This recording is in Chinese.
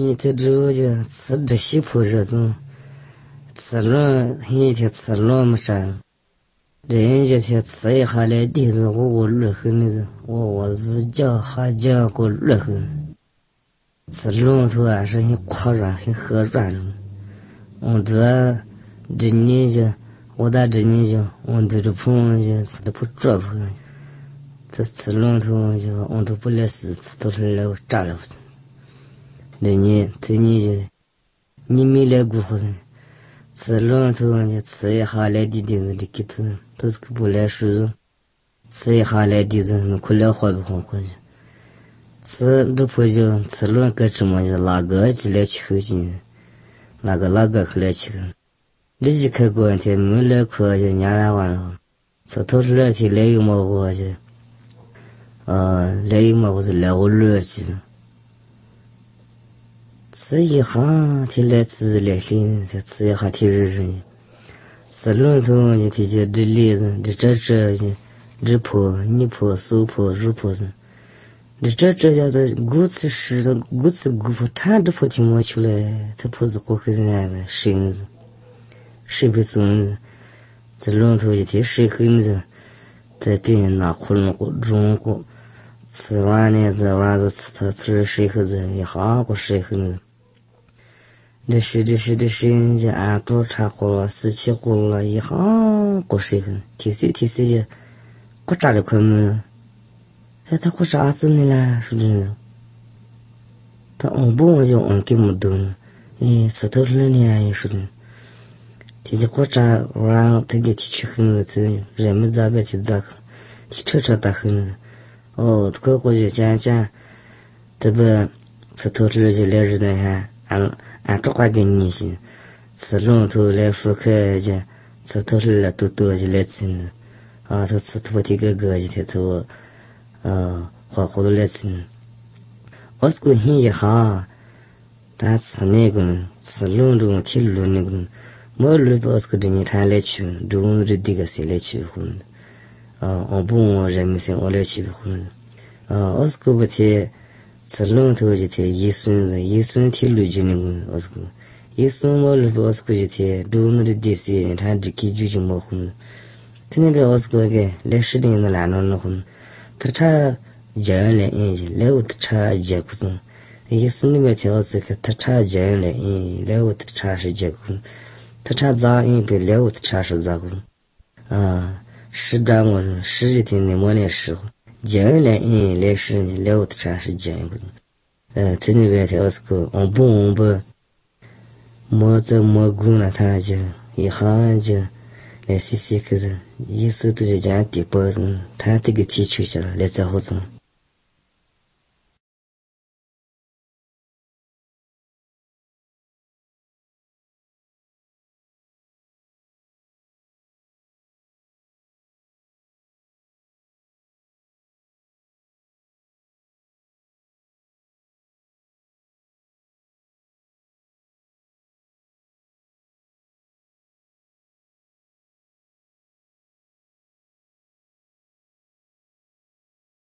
一天之后就吃这西坡这种，吃了一天吃了么啥，人家天吃一下来地是我热很的是，我日脚下脚给我热很，吃龙头啊是很夸软很喝软了，我这年就我打这年就我对这朋友就吃的不着不。这吃龙头就我都不来事，吃到来我炸了不是。人家这你就你没来过好像，吃龙头就吃一下来的是这给头，都是个不来收入，吃一下来的是可了花不花去。吃这不就吃龙个什么就哪个进来吃后劲，哪个可来吃个，你去看过天没来过就伢来完了，吃头来天来有么我就。来有嘛我是来我热气，吃一下天来吃来心，再吃一下天热热，吃龙头就天就这栗子，这破泥破手破肉破子，这叫做骨刺湿骨刺骨破，差这破听摸出来，他破子过黑子那边生子，谁不中？这龙头就天谁黑子，在边拿窟窿过中过。吃完呢，这完子吃了水后子一下过水后子，这是就按住茶壶了，死起壶了，一下过水后，提水就过炸了块门，他过啥子呢啦？说真的，他不就给没动，吃头了呢也说的，提起过炸完他给提去很子，人们咋别提咋个，提车打很子。可或者讲，这不吃头了就来日子哈，按这话给你行，吃龙头来复刻就吃头了多就来吃呢，他吃头这个就他头，花都来吃呢。我是个很一下，但吃那个吃龙头铁路那个，没路不是个这你他来去，中这这个谁来去混的。我不人们生我来去不混我是个不提吃龙头就提一孙提路就那个我是个一孙我路不我是个就提中的第四人他这给就没混，他那边我是个个来十年的来弄混，他差人来来我差结果中，一孙那边提我是个他差人来我差是结果，他差咋被来我差是咋个是干我说十几天的我那时候，人来是来我的茶是这样个，这里边条是个我不摸着摸过了他就一下就来洗可是，一手都就这样地包子，他这个提取下来来这好种。